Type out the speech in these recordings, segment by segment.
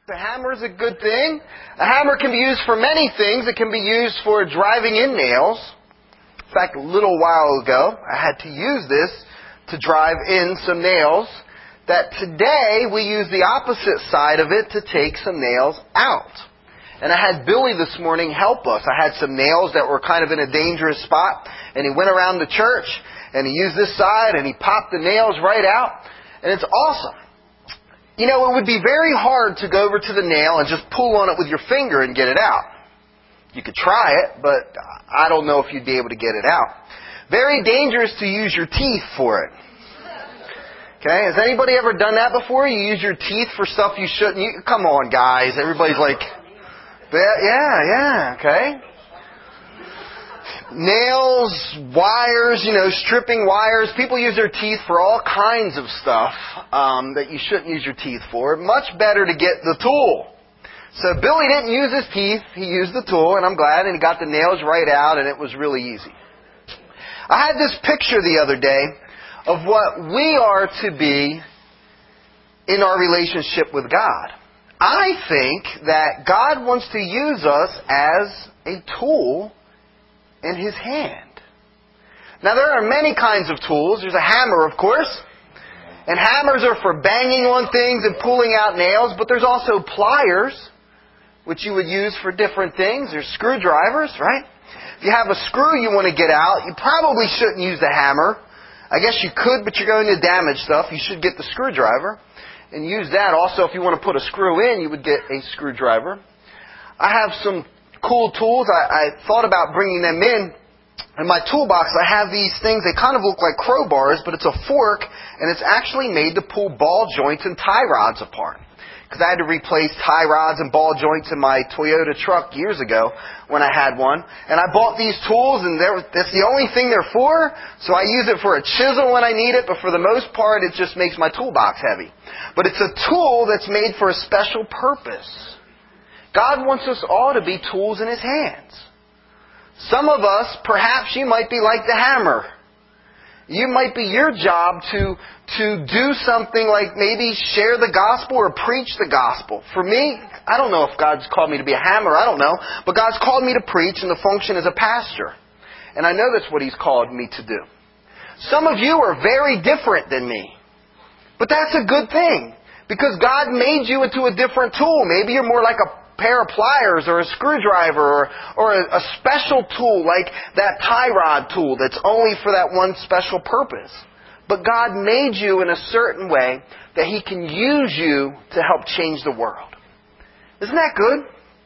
A hammer is a good thing. A hammer can be used for many things. It can be used for driving in nails. In fact, a little while ago, I had to use this to drive in some nails. That today, we use the opposite side of it to take some nails out. And I had Billy this morning help us. I had some nails that were kind of in a dangerous spot. And he went around the church, and he used this side, and he popped the nails right out. And it's awesome. You know, it would be very hard to go over to the nail and just pull on it with your finger and get it out. You could try it, but I don't know if you'd be able to get it out. Very dangerous to use your teeth for it. Okay, has anybody ever done that before? You use your teeth for stuff you shouldn't. Come on, guys. Everybody's like, yeah, okay. Nails, wires, stripping wires. People use their teeth for all kinds of stuff that you shouldn't use your teeth for. Much better to get the tool. So Billy didn't use his teeth. He used the tool, and I'm glad, and he got the nails right out, and it was really easy. I had this picture the other day of what we are to be in our relationship with God. I think that God wants to use us as a tool in His hand. Now, there are many kinds of tools. There's a hammer, of course. And hammers are for banging on things and pulling out nails. But there's also pliers, which you would use for different things. There's screwdrivers, right? If you have a screw you want to get out, you probably shouldn't use the hammer. I guess you could, but you're going to damage stuff. You should get the screwdriver and use that. Also, if you want to put a screw in, you would get a screwdriver. I have some cool tools. I thought about bringing them in. In my toolbox, I have these things. They kind of look like crowbars, but it's a fork, and it's actually made to pull ball joints and tie rods apart. Because I had to replace tie rods and ball joints in my Toyota truck years ago when I had one. And I bought these tools, and that's the only thing they're for. So I use it for a chisel when I need it, but for the most part, it just makes my toolbox heavy. But it's a tool that's made for a special purpose. God wants us all to be tools in His hands. Some of us, perhaps you might be like the hammer. You might be your job to do something like maybe share the gospel or preach the gospel. For me, I don't know if God's called me to be a hammer, I don't know. But God's called me to preach and to function as a pastor. And I know that's what He's called me to do. Some of you are very different than me. But that's a good thing. Because God made you into a different tool. Maybe you're more like a pair of pliers or a screwdriver or a special tool like that tie rod tool that's only for that one special purpose. But God made you in a certain way that He can use you to help change the world. Isn't that good?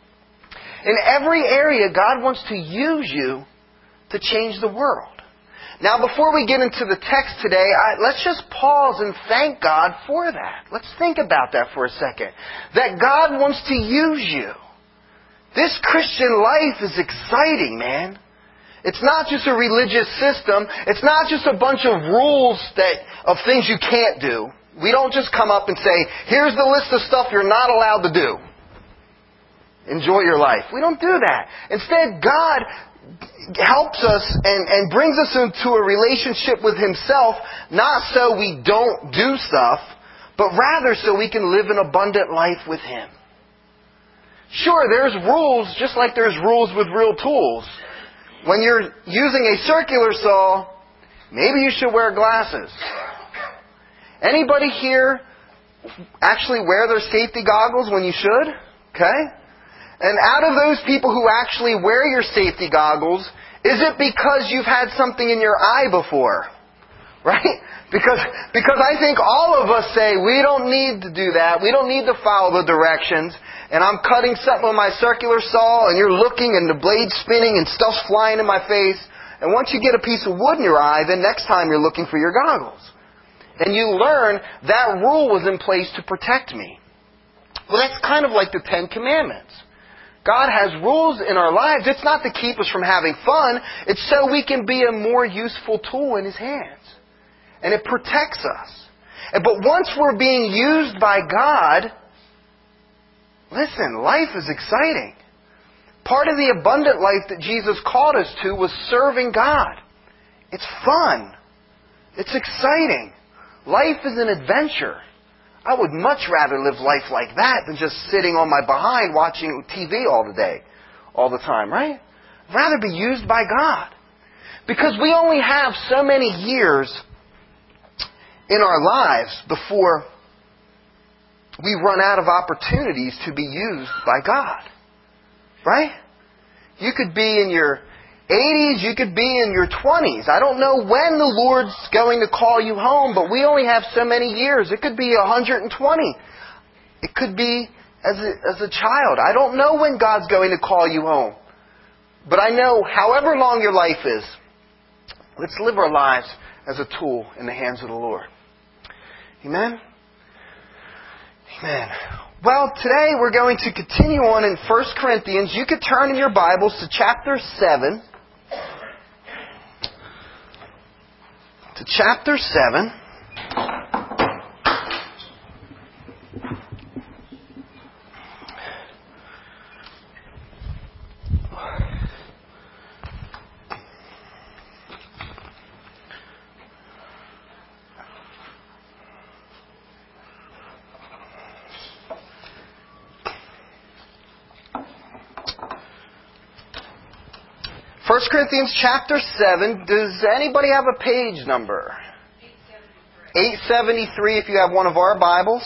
In every area, God wants to use you to change the world. Now, before we get into the text today, let's just pause and thank God for that. Let's think about that for a second. That God wants to use you. This Christian life is exciting, man. It's not just a religious system. It's not just a bunch of rules of things you can't do. We don't just come up and say, here's the list of stuff you're not allowed to do. Enjoy your life. We don't do that. Instead, God helps us and brings us into a relationship with Himself, not so we don't do stuff, but rather so we can live an abundant life with Him. Sure, there's rules, just like there's rules with real tools. When you're using a circular saw, maybe you should wear glasses. Anybody here actually wear their safety goggles when you should? Okay? And out of those people who actually wear your safety goggles, is it because you've had something in your eye before? Right? Because I think all of us say, we don't need to do that. We don't need to follow the directions. And I'm cutting something with my circular saw, and you're looking, and the blade's spinning, and stuff's flying in my face. And once you get a piece of wood in your eye, then next time you're looking for your goggles. And you learn that rule was in place to protect me. Well, that's kind of like the Ten Commandments. God has rules in our lives. It's not to keep us from having fun. It's so we can be a more useful tool in His hands. And it protects us. But once we're being used by God, listen, life is exciting. Part of the abundant life that Jesus called us to was serving God. It's fun. It's exciting. Life is an adventure. I would much rather live life like that than just sitting on my behind watching TV all the time, right? I'd rather be used by God. Because we only have so many years in our lives before we run out of opportunities to be used by God. Right? You could be in your 80s, you could be in your 20s. I don't know when the Lord's going to call you home, but we only have so many years. It could be 120. It could be as a child. I don't know when God's going to call you home. But I know however long your life is, let's live our lives as a tool in the hands of the Lord. Amen? Amen. Well, today we're going to continue on in 1 Corinthians. You could turn in your Bibles to chapter 7. To chapter 7. First Corinthians chapter 7. Does anybody have a page number? 873 if you have one of our Bibles.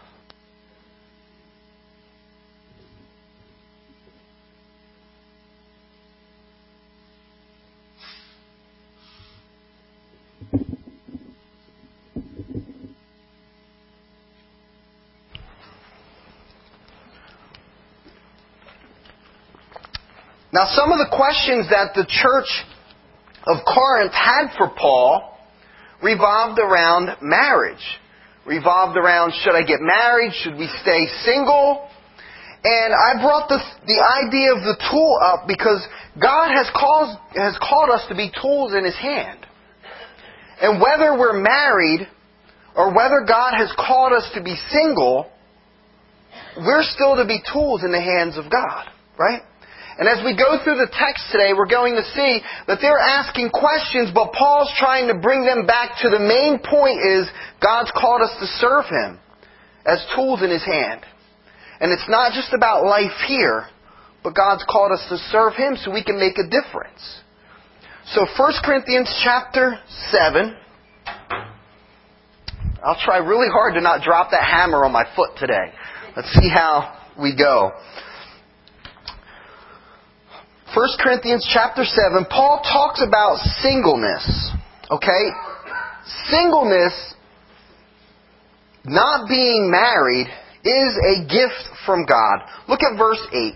Now, some of the questions that the church of Corinth had for Paul revolved around marriage. Revolved around, should I get married? Should we stay single? And I brought the idea of the tool up because God has called us to be tools in His hand. And whether we're married or whether God has called us to be single, we're still to be tools in the hands of God, right? And as we go through the text today, we're going to see that they're asking questions, but Paul's trying to bring them back to the main point is God's called us to serve Him as tools in His hand. And it's not just about life here, but God's called us to serve Him so we can make a difference. So 1 Corinthians chapter 7. I'll try really hard to not drop that hammer on my foot today. Let's see how we go. 1 Corinthians chapter 7, Paul talks about singleness. Okay? Singleness, not being married, is a gift from God. Look at verse 8.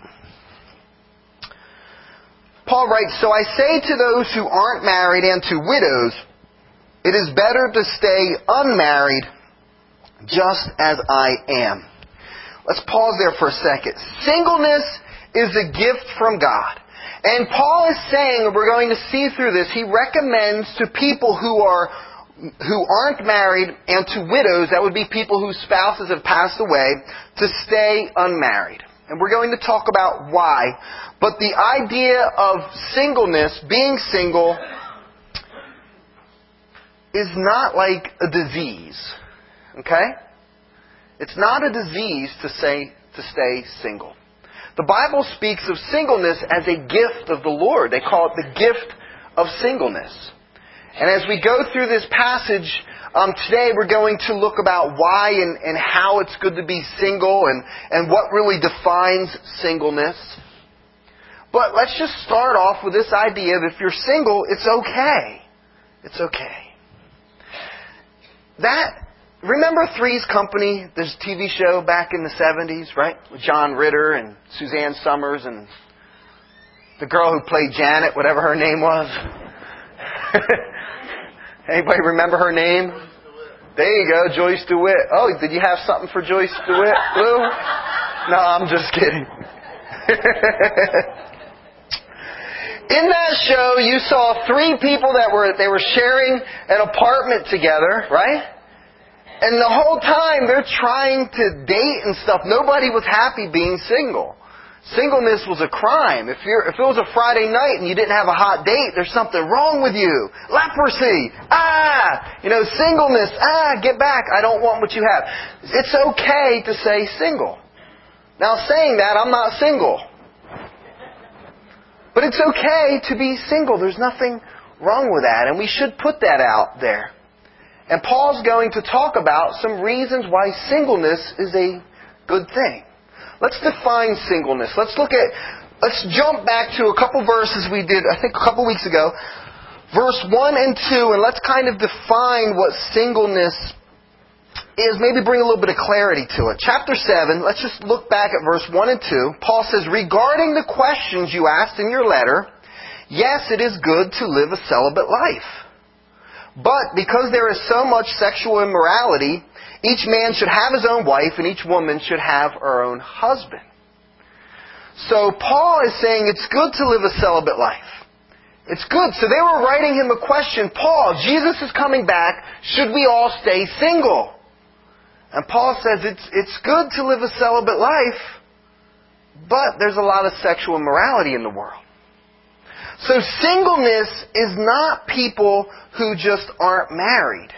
Paul writes, "So I say to those who aren't married and to widows, it is better to stay unmarried just as I am." Let's pause there for a second. Singleness is a gift from God. And Paul is saying, we're going to see through this, he recommends to people who aren't married and to widows, that would be people whose spouses have passed away, to stay unmarried. And we're going to talk about why. But the idea of singleness, being single, is not like a disease. Okay? It's not a disease to stay single. The Bible speaks of singleness as a gift of the Lord. They call it the gift of singleness. And as we go through this passage, today we're going to look about why and how it's good to be single and what really defines singleness. But let's just start off with this idea that if you're single, it's okay. It's okay. Remember Three's Company, this TV show back in the 70s, right? With John Ritter and Suzanne Summers and the girl who played Janet, whatever her name was. Anybody remember her name? There you go, Joyce DeWitt. Oh, did you have something for Joyce DeWitt, Lou? No, I'm just kidding. In that show, you saw three people that were sharing an apartment together, right? And the whole time they're trying to date and stuff. Nobody was happy being single. Singleness was a crime. If it was a Friday night and you didn't have a hot date, there's something wrong with you. Leprosy. Singleness. Get back. I don't want what you have. It's okay to say single. Now, saying that, I'm not single. But it's okay to be single. There's nothing wrong with that. And we should put that out there. And Paul's going to talk about some reasons why singleness is a good thing. Let's define singleness. Let's jump back to a couple verses we did, I think, a couple weeks ago. Verse 1 and 2, and let's kind of define what singleness is. Maybe bring a little bit of clarity to it. Chapter 7, let's just look back at verse 1 and 2. Paul says, regarding the questions you asked in your letter, yes, it is good to live a celibate life. But because there is so much sexual immorality, each man should have his own wife, and each woman should have her own husband. So Paul is saying it's good to live a celibate life. It's good. So they were writing him a question. Paul, Jesus is coming back. Should we all stay single? And Paul says it's good to live a celibate life, but there's a lot of sexual immorality in the world. So singleness is not people who just aren't married.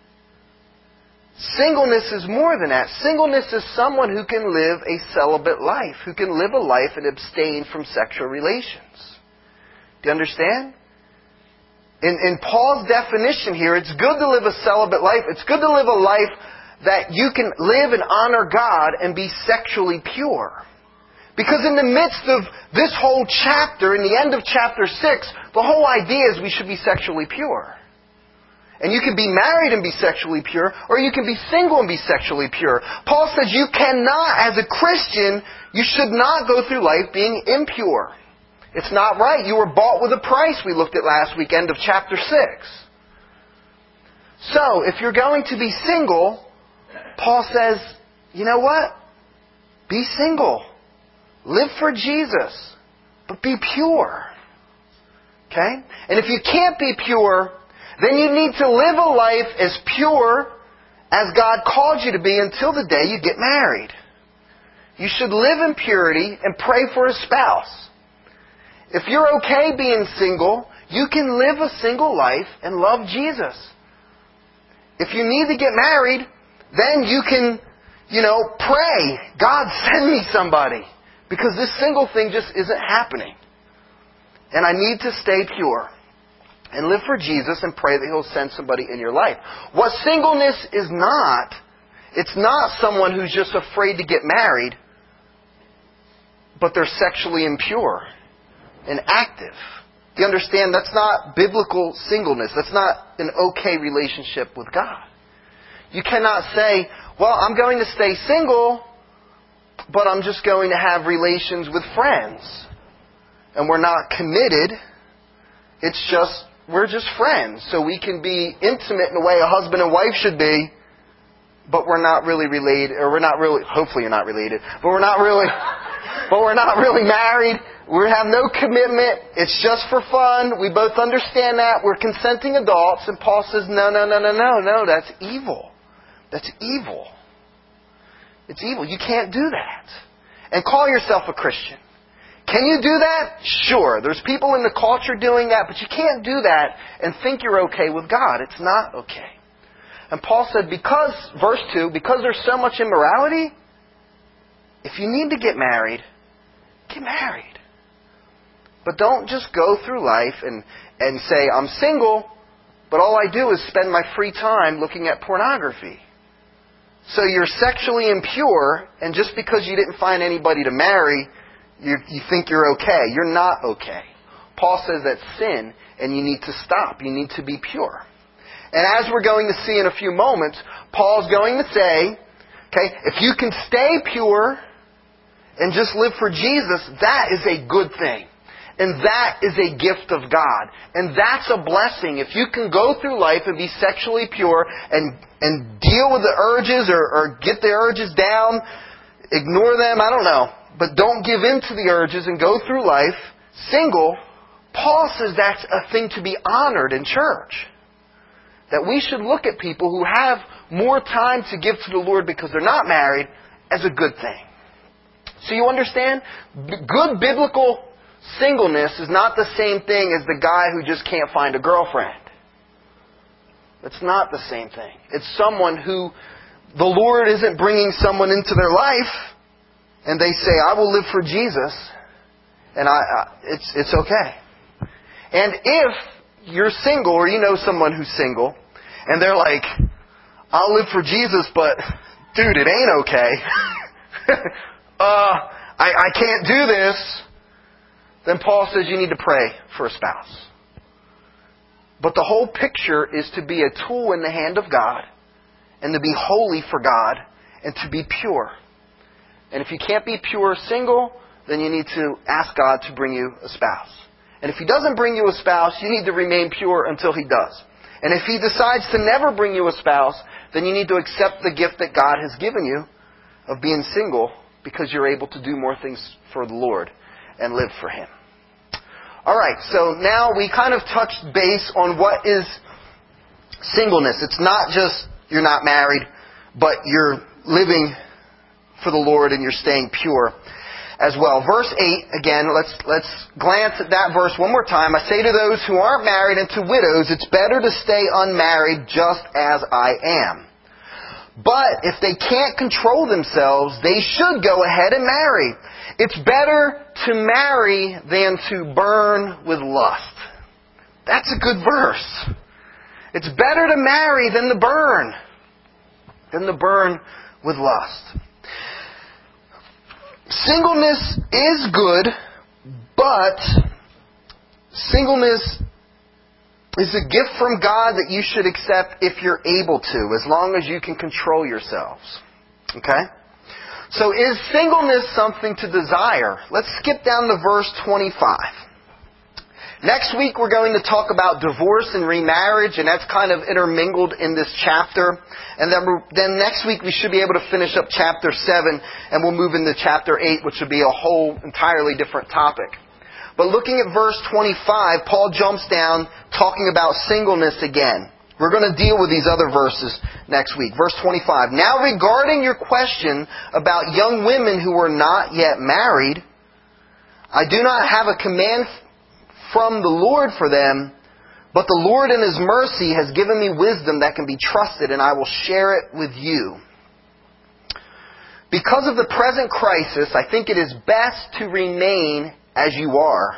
Singleness is more than that. Singleness is someone who can live a celibate life, who can live a life and abstain from sexual relations. Do you understand? In Paul's definition here, it's good to live a celibate life. It's good to live a life that you can live and honor God and be sexually pure. Because in the midst of this whole chapter, in the end of chapter 6, the whole idea is we should be sexually pure. And you can be married and be sexually pure, or you can be single and be sexually pure. Paul says you cannot, as a Christian, you should not go through life being impure. It's not right. You were bought with a price, we looked at last week, end of chapter 6. So, if you're going to be single, Paul says, you know what? Be single. Live for Jesus. But be pure. Okay? And if you can't be pure, then you need to live a life as pure as God called you to be until the day you get married. You should live in purity and pray for a spouse. If you're okay being single, you can live a single life and love Jesus. If you need to get married, then you can, pray, God, send me somebody. Because this single thing just isn't happening. And I need to stay pure. And live for Jesus and pray that He'll send somebody in your life. What singleness is not, it's not someone who's just afraid to get married, but they're sexually impure and active. Do you understand? That's not biblical singleness. That's not an okay relationship with God. You cannot say, well, I'm going to stay single, but I'm just going to have relations with friends. And we're not committed. We're just friends. So we can be intimate in a way a husband and wife should be, but we're not really related, or hopefully you're not related, but we're not really married. We have no commitment. It's just for fun. We both understand that. We're consenting adults. And Paul says, no, that's evil. That's evil. It's evil. You can't do that. And call yourself a Christian. Can you do that? Sure. There's people in the culture doing that, but you can't do that and think you're okay with God. It's not okay. And Paul said, verse 2, because there's so much immorality, if you need to get married, get married. But don't just go through life and say, I'm single, but all I do is spend my free time looking at pornography. So you're sexually impure, and just because you didn't find anybody to marry, you think you're okay. You're not okay. Paul says that's sin, and you need to stop. You need to be pure. And as we're going to see in a few moments, Paul's going to say, okay, if you can stay pure and just live for Jesus, that is a good thing. And that is a gift of God. And that's a blessing. If you can go through life and be sexually pure and deal with the urges or get the urges down, ignore them, I don't know. But don't give in to the urges and go through life single. Paul says that's a thing to be honored in church. That we should look at people who have more time to give to the Lord because they're not married as a good thing. So you understand? Good biblical singleness is not the same thing as the guy who just can't find a girlfriend. It's not the same thing. It's someone who the Lord isn't bringing someone into their life and they say, I will live for Jesus, and it's okay. And if you're single or you know someone who's single and they're like, I'll live for Jesus, but dude, it ain't okay. I can't do this. Then Paul says you need to pray for a spouse. But the whole picture is to be a tool in the hand of God and to be holy for God and to be pure. And if you can't be pure single, then you need to ask God to bring you a spouse. And if He doesn't bring you a spouse, you need to remain pure until He does. And if He decides to never bring you a spouse, then you need to accept the gift that God has given you of being single, because you're able to do more things for the Lord and live for Him. Alright, so now we kind of touched base on what is singleness. It's not just you're not married, but you're living for the Lord and you're staying pure as well. Verse 8, again, let's glance at that verse one more time. I say to those who aren't married and to widows, it's better to stay unmarried just as I am. But if they can't control themselves, they should go ahead and marry. It's better to marry than to burn with lust. That's a good verse. It's better to marry than to burn with lust. Singleness is good, but singleness is a gift from God that you should accept if you're able to, as long as you can control yourselves. Okay? So is singleness something to desire? Let's skip down to verse 25. Next week we're going to talk about divorce and remarriage, and that's kind of intermingled in this chapter. And then next week we should be able to finish up chapter 7, and we'll move into chapter 8, which will be a whole entirely different topic. But looking at verse 25, Paul jumps down talking about singleness again. We're going to deal with these other verses next week. Verse 25. Now regarding your question about young women who are not yet married, I do not have a command from the Lord for them, but the Lord in His mercy has given me wisdom that can be trusted, and I will share it with you. Because of the present crisis, I think it is best to remain as you are.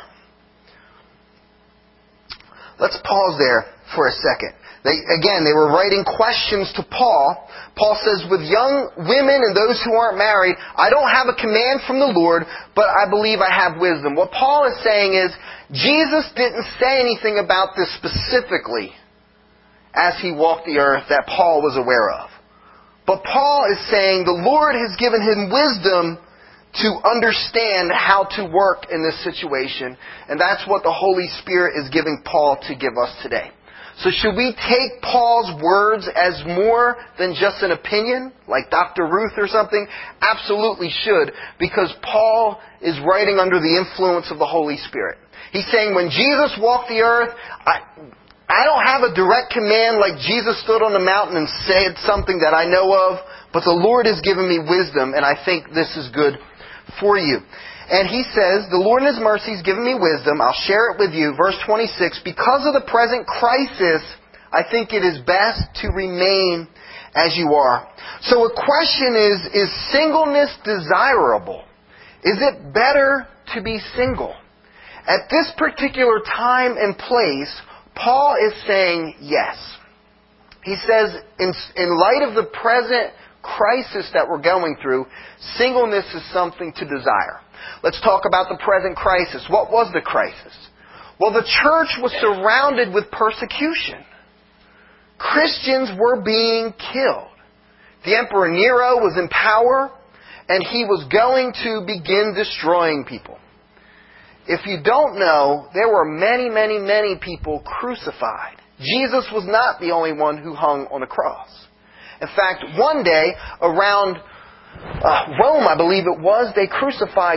Let's pause there for a second. They were writing questions to Paul. Paul says, with young women and those who aren't married, I don't have a command from the Lord, but I believe I have wisdom. What Paul is saying is, Jesus didn't say anything about this specifically as He walked the earth that Paul was aware of. But Paul is saying the Lord has given him wisdom to understand how to work in this situation. And that's what the Holy Spirit is giving Paul to give us today. So should we take Paul's words as more than just an opinion, like Dr. Ruth or something? Absolutely should, because Paul is writing under the influence of the Holy Spirit. He's saying when Jesus walked the earth, I don't have a direct command like Jesus stood on the mountain and said something that I know of, but the Lord has given me wisdom, and I think this is good for you. And he says, the Lord in His mercy has given me wisdom. I'll share it with you. Verse 26, because of the present crisis, I think it is best to remain as you are. So a question is singleness desirable? Is it better to be single? At this particular time and place, Paul is saying yes. He says, in light of the present crisis that we're going through, singleness is something to desire. Let's talk about the present crisis. What was the crisis? Well, the church was surrounded with persecution. Christians were being killed. The Emperor Nero was in power, and he was going to begin destroying people. If you don't know, there were many, many, many people crucified. Jesus was not the only one who hung on a cross. In fact, one day, around Rome, I believe it was, they crucified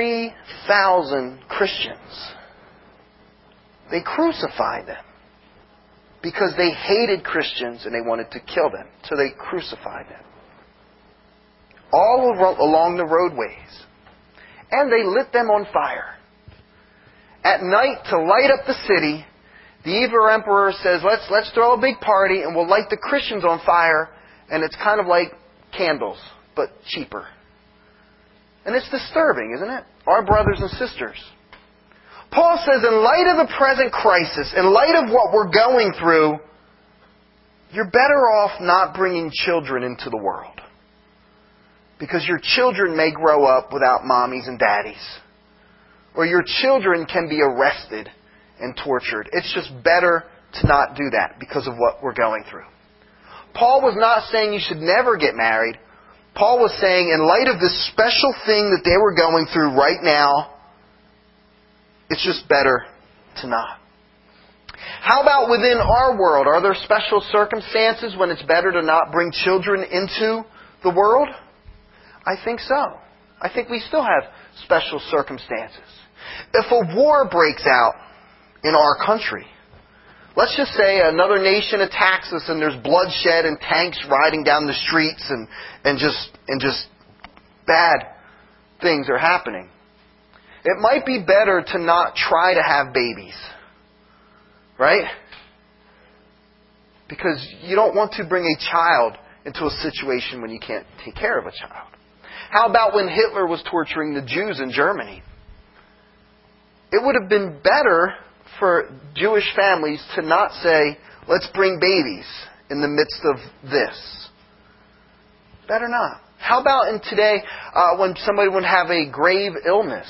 3,000 Christians. They crucified them because they hated Christians and they wanted to kill them. So they crucified them. All along the roadways. and they lit them on fire. At night, to light up the city, the evil emperor says, let's throw a big party and we'll light the Christians on fire, and it's kind of like candles, but cheaper. And it's disturbing, isn't it? Our brothers and sisters. Paul says, in light of the present crisis, in light of what we're going through, you're better off not bringing children into the world. Because your children may grow up without mommies and daddies. Or your children can be arrested and tortured. It's just better to not do that because of what we're going through. Paul was not saying you should never get married. Paul was saying, in light of this special thing that they were going through right now, it's just better to not. How about within our world? Are there special circumstances when it's better to not bring children into the world? I think so. I think we still have special circumstances. If a war breaks out in our country, let's just say another nation attacks us and there's bloodshed and tanks riding down the streets and just bad things are happening. It might be better to not try to have babies. Right? Because you don't want to bring a child into a situation when you can't take care of a child. How about when Hitler was torturing the Jews in Germany? It would have been better for Jewish families to not say, let's bring babies in the midst of this. Better not. How about in today when somebody would have a grave illness?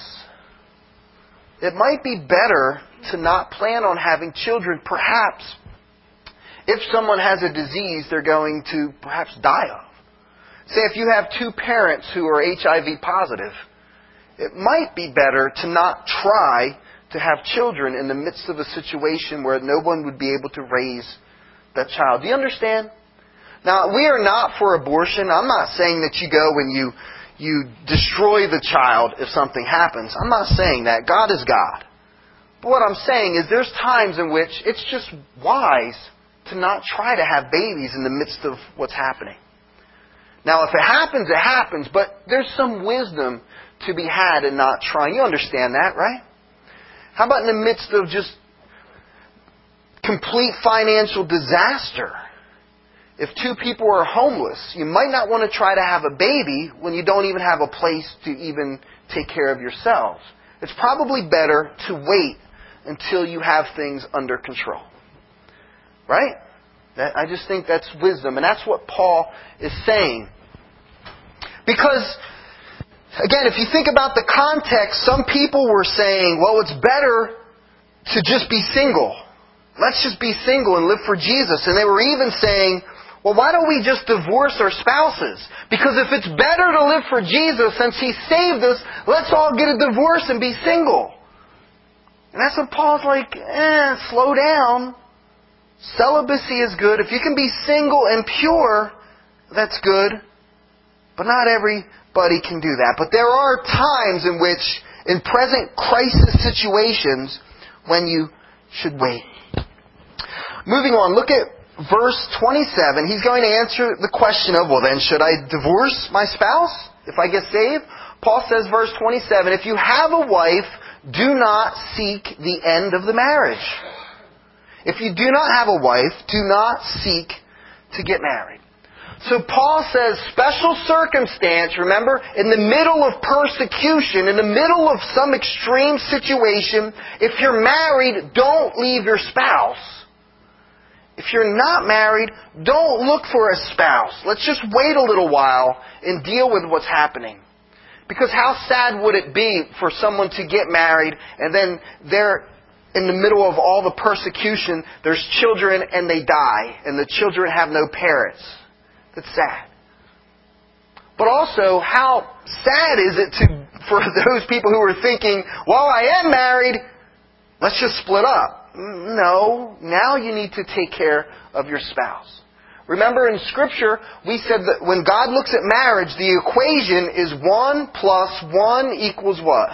It might be better to not plan on having children, perhaps, if someone has a disease they're going to perhaps die of. Say if you have two parents who are HIV positive, it might be better to not try to have children in the midst of a situation where no one would be able to raise that child. Do you understand? Now, we are not for abortion. I'm not saying that you go and you destroy the child if something happens. I'm not saying that. God is God. But what I'm saying is there's times in which it's just wise to not try to have babies in the midst of what's happening. Now, if it happens, it happens, but there's some wisdom to be had in not trying. You understand that, right? How about in the midst of just complete financial disaster? If two people are homeless, you might not want to try to have a baby when you don't even have a place to even take care of yourselves. It's probably better to wait until you have things under control. Right? I just think that's wisdom. And that's what Paul is saying. Because, again, if you think about the context, some people were saying, well, it's better to just be single. Let's just be single and live for Jesus. And they were even saying, well, why don't we just divorce our spouses? Because if it's better to live for Jesus since He saved us, let's all get a divorce and be single. And that's what Paul's like, slow down. Celibacy is good. If you can be single and pure, that's good. But not everybody can do that. But there are times in which, in present crisis situations, when you should wait. Moving on, look at verse 27. He's going to answer the question of, well then, should I divorce my spouse if I get saved? Paul says, verse 27, if you have a wife, do not seek the end of the marriage. If you do not have a wife, do not seek to get married. So Paul says, special circumstance, remember, in the middle of persecution, in the middle of some extreme situation, if you're married, don't leave your spouse. If you're not married, don't look for a spouse. Let's just wait a little while and deal with what's happening. Because how sad would it be for someone to get married and then they're in the middle of all the persecution, there's children and they die, and the children have no parents. That's sad. But also, how sad is it for those people who are thinking, well, I am married, let's just split up. No, now you need to take care of your spouse. Remember in Scripture, we said that when God looks at marriage, the equation is 1 plus 1 equals what?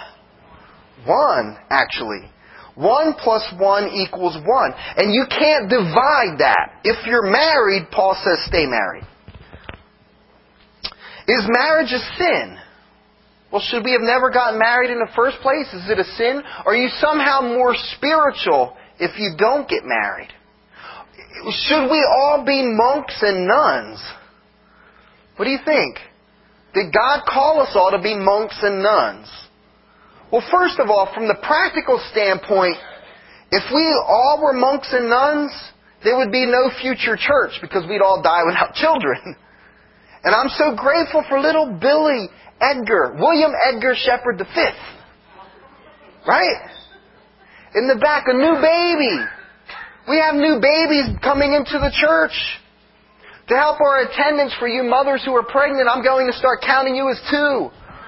1, actually. 1 plus 1 equals 1. And you can't divide that. If you're married, Paul says stay married. Is marriage a sin? Well, should we have never gotten married in the first place? Is it a sin? Are you somehow more spiritual if you don't get married? Should we all be monks and nuns? What do you think? Did God call us all to be monks and nuns? Well, first of all, from the practical standpoint, if we all were monks and nuns, there would be no future church because we'd all die without children. And I'm so grateful for little Billy Edgar, William Edgar Shepherd V. Right? In the back, a new baby. We have new babies coming into the church. To help our attendance for you mothers who are pregnant, I'm going to start counting you as 2.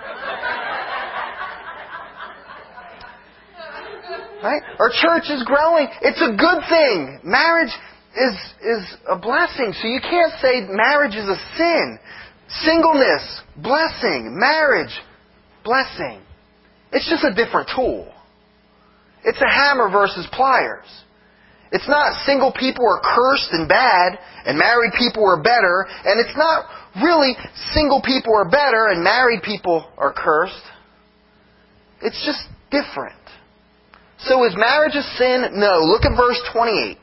Right? Our church is growing. It's a good thing. Marriage is a blessing. So you can't say marriage is a sin. Singleness, blessing. Marriage, blessing. It's just a different tool. It's a hammer versus pliers. It's not single people are cursed and bad and married people are better. And it's not really single people are better and married people are cursed. It's just different. So is marriage a sin? No. Look at verse 28.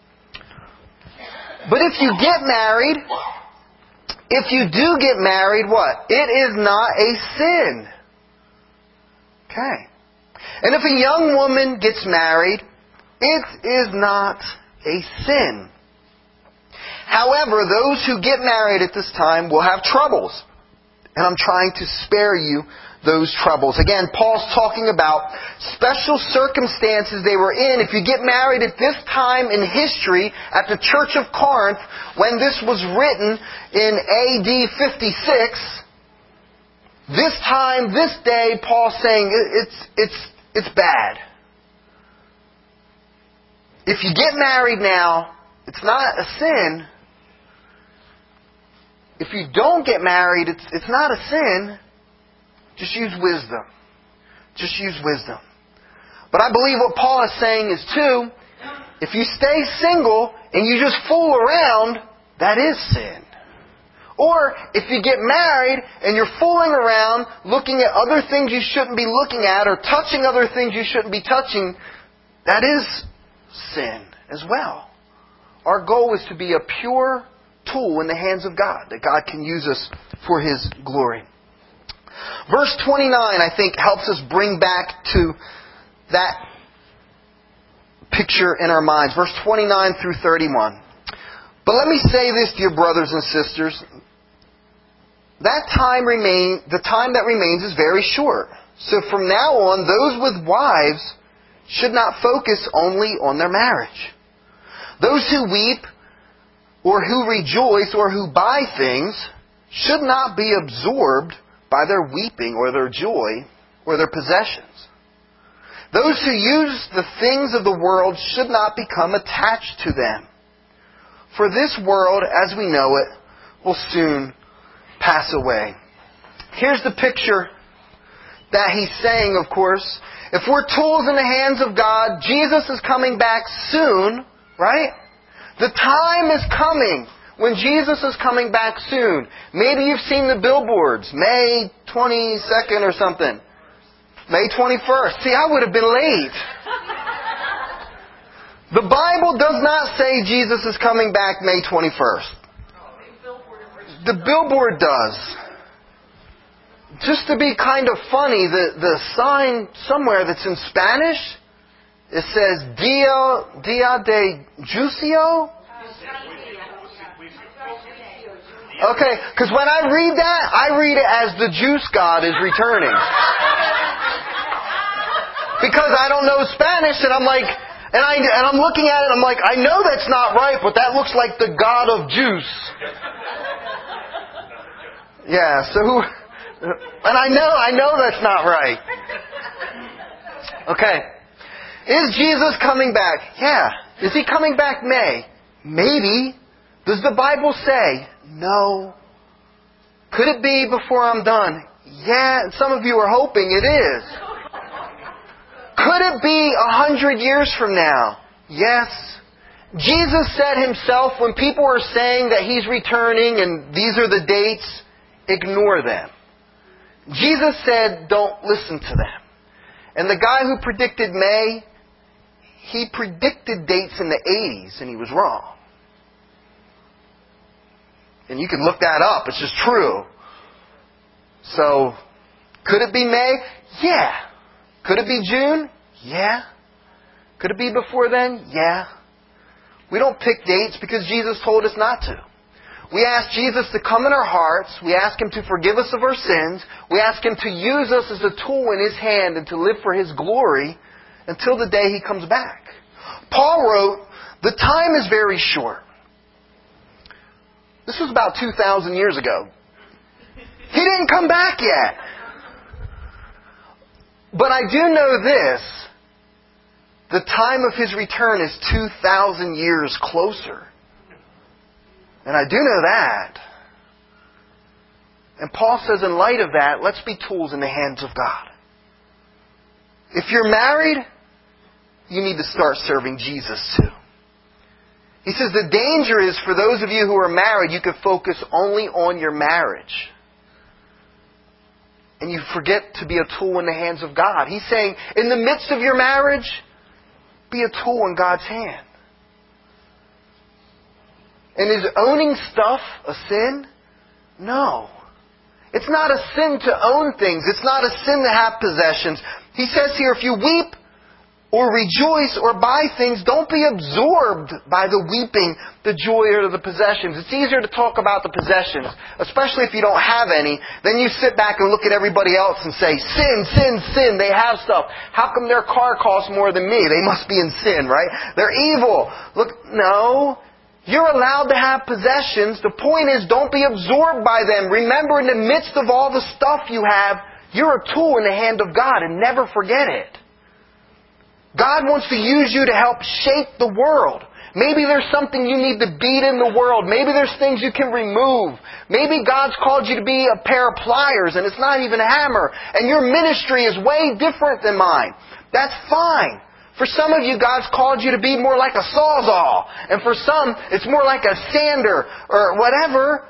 But if you get married, if you do get married, what? It is not a sin. Okay. And if a young woman gets married, it is not a sin. However, those who get married at this time will have troubles. And I'm trying to spare you those troubles. Again, Paul's talking about special circumstances they were in. If you get married at this time in history, at the Church of Corinth, when this was written in AD 56, this time, this day, Paul's saying it's bad. If you get married now, it's not a sin. If you don't get married, it's not a sin. Just use wisdom. Just use wisdom. But I believe what Paul is saying is too, if you stay single and you just fool around, that is sin. Or if you get married and you're fooling around, looking at other things you shouldn't be looking at or touching other things you shouldn't be touching, that is sin as well. Our goal is to be a pure tool in the hands of God, that God can use us for His glory. Verse 29, I think, helps us bring back to that picture in our minds. Verse 29 through 31. But let me say this, dear brothers and sisters. The time that remains is very short. So from now on, those with wives should not focus only on their marriage. Those who weep, or who rejoice, or who buy things, should not be absorbed by their weeping or their joy or their possessions. Those who use the things of the world should not become attached to them. For this world, as we know it, will soon pass away. Here's the picture that he's saying, of course. If we're tools in the hands of God, Jesus is coming back soon, right? The time is coming when Jesus is coming back soon. Maybe you've seen the billboards, May 22nd or something. May 21st. See, I would have been late. The Bible does not say Jesus is coming back May 21st. The billboard does. Just to be kind of funny, the sign somewhere that's in Spanish, it says Dia de Juicio. Okay, because when I read that, I read it as the juice god is returning. Because I don't know Spanish, and I'm like, and I'm looking at it, I'm like, I know that's not right, but that looks like the god of juice. Yeah, so and I know that's not right. Okay. Is Jesus coming back? Yeah. Is He coming back May? Maybe. Does the Bible say? No. Could it be before I'm done? Yeah, some of you are hoping it is. Could it be 100 years from now? Yes. Jesus said Himself, when people are saying that He's returning and these are the dates, ignore them. Jesus said, don't listen to them. And the guy who predicted May, he predicted dates in the 80s, and he was wrong. And you can look that up. It's just true. So, could it be May? Yeah. Could it be June? Yeah. Could it be before then? Yeah. We don't pick dates because Jesus told us not to. We ask Jesus to come in our hearts. We ask Him to forgive us of our sins. We ask Him to use us as a tool in His hand and to live for His glory until the day He comes back. Paul wrote, the time is very short. This was about 2,000 years ago. He didn't come back yet. But I do know this. The time of His return is 2,000 years closer. And I do know that. And Paul says in light of that, let's be tools in the hands of God. If you're married, you need to start serving Jesus too. He says the danger is for those of you who are married, you can focus only on your marriage. And you forget to be a tool in the hands of God. He's saying, in the midst of your marriage, be a tool in God's hand. And is owning stuff a sin? No. It's not a sin to own things. It's not a sin to have possessions. He says here, if you weep or rejoice or buy things, don't be absorbed by the weeping, the joy, or the possessions. It's easier to talk about the possessions, especially if you don't have any. Then you sit back and look at everybody else and say, sin, sin, sin. They have stuff. How come their car costs more than me? They must be in sin, right? They're evil. Look, no. You're allowed to have possessions. The point is, don't be absorbed by them. Remember, in the midst of all the stuff you have, you're a tool in the hand of God, and never forget it. God wants to use you to help shape the world. Maybe there's something you need to beat in the world. Maybe there's things you can remove. Maybe God's called you to be a pair of pliers, and it's not even a hammer. And your ministry is way different than mine. That's fine. For some of you, God's called you to be more like a sawzall. And for some, it's more like a sander or whatever.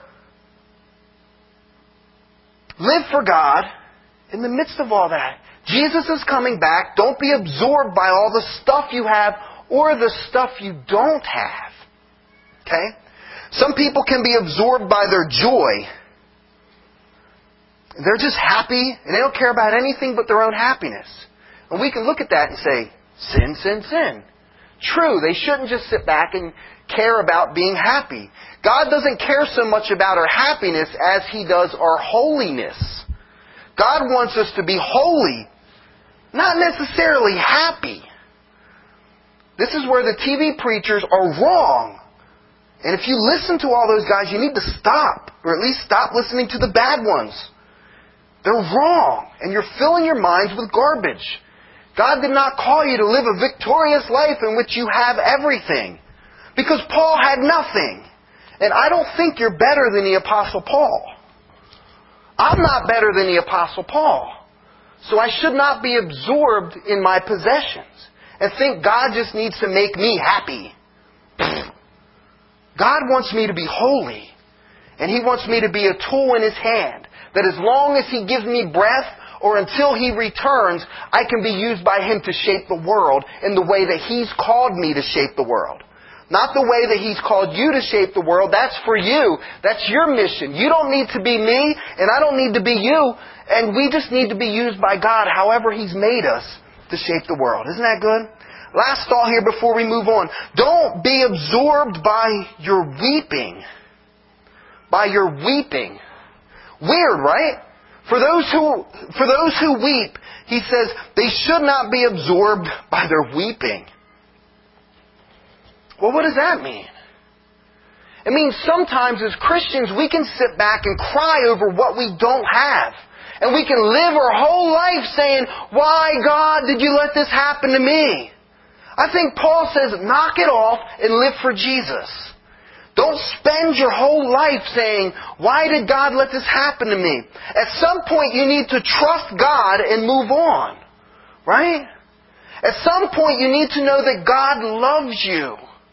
Live for God in the midst of all that. Jesus is coming back. Don't be absorbed by all the stuff you have or the stuff you don't have. Okay? Some people can be absorbed by their joy. They're just happy and they don't care about anything but their own happiness. And we can look at that and say, sin, sin, sin. True, they shouldn't just sit back and care about being happy. God doesn't care so much about our happiness as He does our holiness. God wants us to be holy, not necessarily happy. This is where the TV preachers are wrong. And if you listen to all those guys, you need to stop, or at least stop listening to the bad ones. They're wrong, and you're filling your minds with garbage. God did not call you to live a victorious life in which you have everything. Because Paul had nothing. And I don't think you're better than the Apostle Paul. I'm not better than the Apostle Paul. So I should not be absorbed in my possessions and think God just needs to make me happy. God wants me to be holy. And He wants me to be a tool in His hand. That as long as He gives me breath, or until He returns, I can be used by Him to shape the world in the way that He's called me to shape the world. Not the way that He's called you to shape the world. That's for you. That's your mission. You don't need to be me, and I don't need to be you. And we just need to be used by God however He's made us to shape the world. Isn't that good? Last thought here before we move on. Don't be absorbed by your weeping. By your weeping. Weird, right? For those who weep, he says, they should not be absorbed by their weeping. Well, what does that mean? It means sometimes as Christians we can sit back and cry over what we don't have. And we can live our whole life saying, why, God, did you let this happen to me? I think Paul says, knock it off and live for Jesus. Don't spend your whole life saying, why did God let this happen to me? At some point you need to trust God and move on. Right? At some point you need to know that God loves you.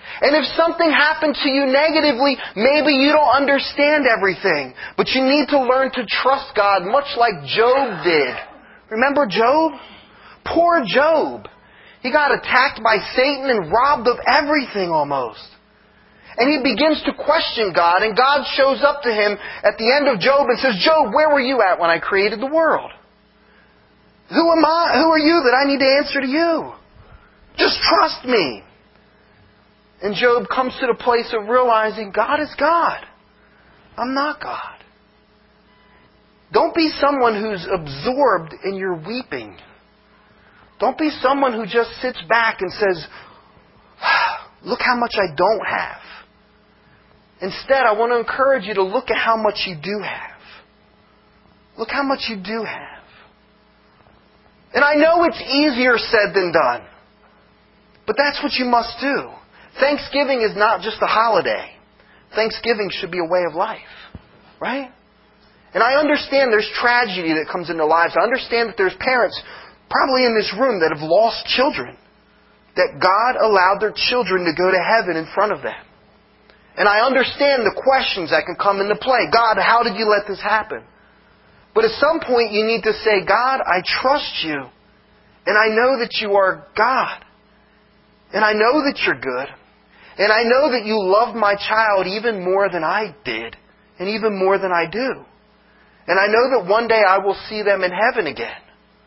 And if something happened to you negatively, maybe you don't understand everything. But you need to learn to trust God, much like Job did. Remember Job? Poor Job. He got attacked by Satan and robbed of everything almost. And he begins to question God, and God shows up to him at the end of Job and says, Job, where were you at when I created the world? Who am I? Who are you that I need to answer to you? Just trust me. And Job comes to the place of realizing God is God. I'm not God. Don't be someone who's absorbed in your weeping. Don't be someone who just sits back and says, look how much I don't have. Instead, I want to encourage you to look at how much you do have. Look how much you do have. And I know it's easier said than done. But that's what you must do. Thanksgiving is not just a holiday. Thanksgiving should be a way of life. Right? And I understand there's tragedy that comes into lives. I understand that there's parents probably in this room that have lost children. That God allowed their children to go to heaven in front of them. And I understand the questions that can come into play. God, how did you let this happen? But at some point you need to say, God, I trust you. And I know that you are God. And I know that you're good. And I know that you love my child even more than I did. And even more than I do. And I know that one day I will see them in heaven again.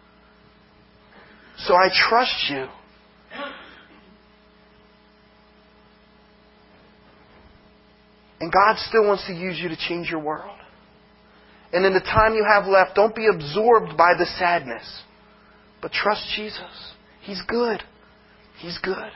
So I trust you. And God still wants to use you to change your world. And in the time you have left, don't be absorbed by the sadness. But trust Jesus. He's good. He's good.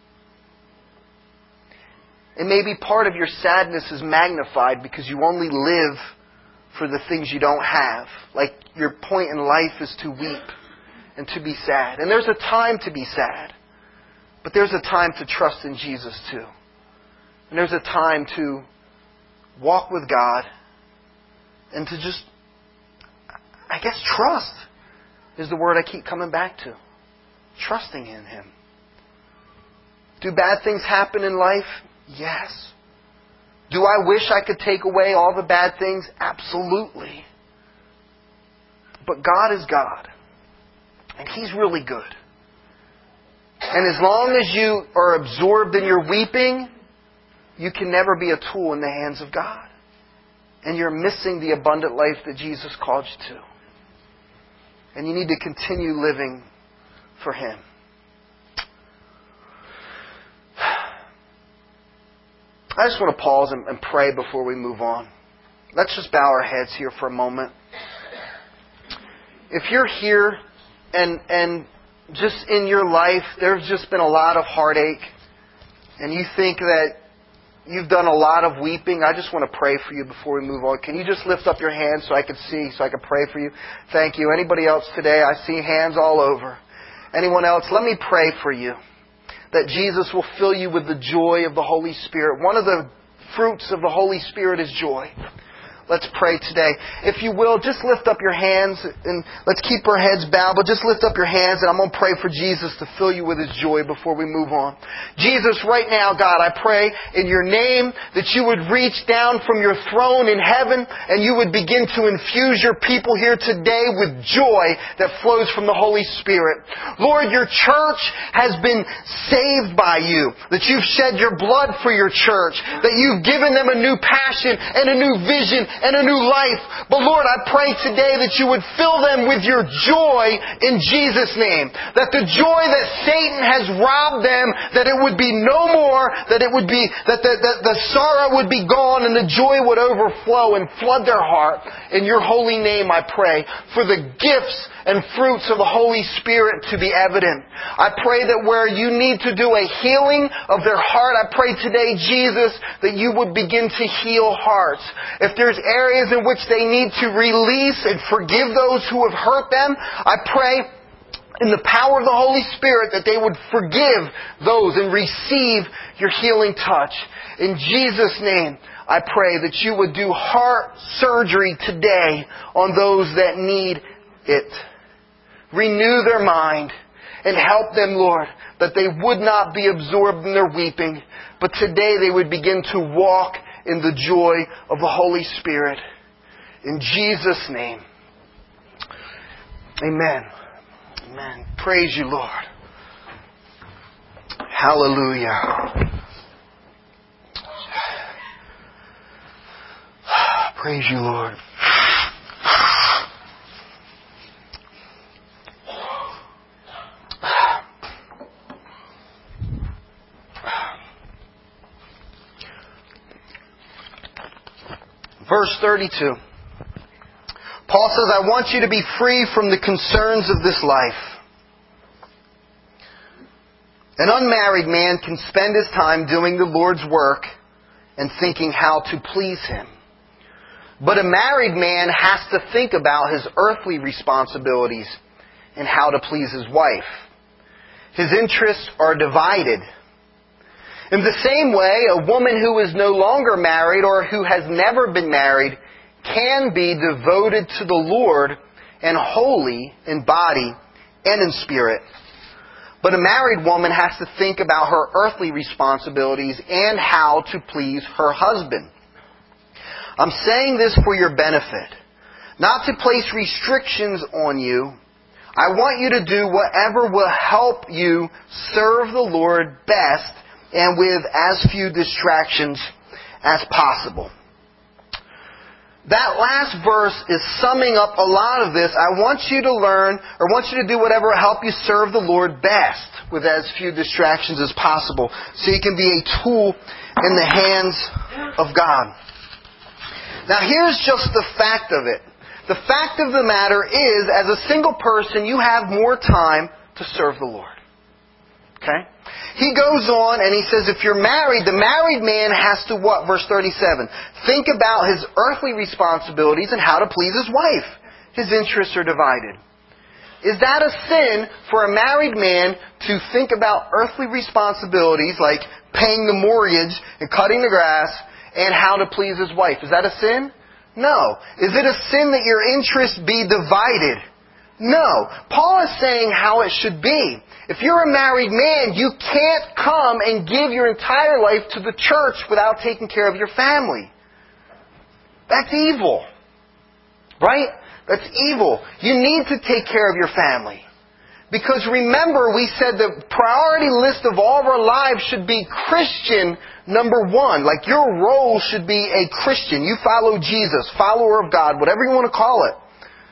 And maybe part of your sadness is magnified because you only live for the things you don't have. Like your point in life is to weep and to be sad. And there's a time to be sad. But there's a time to trust in Jesus too. And there's a time to walk with God and to just, I guess, trust is the word I keep coming back to. Trusting in Him. Do bad things happen in life? Yes. Do I wish I could take away all the bad things? Absolutely. But God is God. And He's really good. And as long as you are absorbed in your weeping, you can never be a tool in the hands of God. And you're missing the abundant life that Jesus called you to. And you need to continue living for Him. I just want to pause and pray before we move on. Let's just bow our heads here for a moment. If you're here and just in your life, there's just been a lot of heartache, and you think that you've done a lot of weeping, I just want to pray for you before we move on. Can you just lift up your hands so I can see, so I can pray for you? Thank you. Anybody else today? I see hands all over. Anyone else? Let me pray for you. That Jesus will fill you with the joy of the Holy Spirit. One of the fruits of the Holy Spirit is joy. Let's pray today. If you will, just lift up your hands and let's keep our heads bowed, but just lift up your hands and I'm going to pray for Jesus to fill you with His joy before we move on. Jesus, right now, God, I pray in your name that you would reach down from your throne in heaven and you would begin to infuse your people here today with joy that flows from the Holy Spirit. Lord, your church has been saved by you, that you've shed your blood for your church, that you've given them a new passion and a new vision and a new life. But Lord, I pray today that you would fill them with your joy in Jesus' name. That the joy that Satan has robbed them, that it would be no more, that it would be, that the sorrow would be gone and the joy would overflow and flood their heart. In your holy name I pray for the gifts and fruits of the Holy Spirit to be evident. I pray that where you need to do a healing of their heart, I pray today, Jesus, that you would begin to heal hearts. If there's areas in which they need to release and forgive those who have hurt them, I pray in the power of the Holy Spirit that they would forgive those and receive your healing touch. In Jesus' name, I pray that you would do heart surgery today on those that need it. Renew their mind and help them, Lord, that they would not be absorbed in their weeping, but today they would begin to walk in the joy of the Holy Spirit. In Jesus' name. Amen. Amen. Praise you, Lord. Hallelujah. Praise you, Lord. Verse 32. Paul says, I want you to be free from the concerns of this life. An unmarried man can spend his time doing the Lord's work and thinking how to please Him. But a married man has to think about his earthly responsibilities and how to please his wife. His interests are divided. In the same way, a woman who is no longer married or who has never been married can be devoted to the Lord and holy in body and in spirit. But a married woman has to think about her earthly responsibilities and how to please her husband. I'm saying this for your benefit, not to place restrictions on you. I want you to do whatever will help you serve the Lord best and with as few distractions as possible. That last verse is summing up a lot of this. I want you to learn, or want you to do whatever will help you serve the Lord best with as few distractions as possible, so you can be a tool in the hands of God. Now here's just the fact of it. The fact of the matter is, as a single person, you have more time to serve the Lord. Okay? He goes on and he says, if you're married, the married man has to what? Verse 37. Think about his earthly responsibilities and how to please his wife. His interests are divided. Is that a sin for a married man to think about earthly responsibilities like paying the mortgage and cutting the grass and how to please his wife? Is that a sin? No. Is it a sin that your interests be divided? No. Paul is saying how it should be. If you're a married man, you can't come and give your entire life to the church without taking care of your family. That's evil. Right? That's evil. You need to take care of your family. Because remember, we said the priority list of all of our lives should be Christian number one. Like your role should be a Christian. You follow Jesus, follower of God, whatever you want to call it.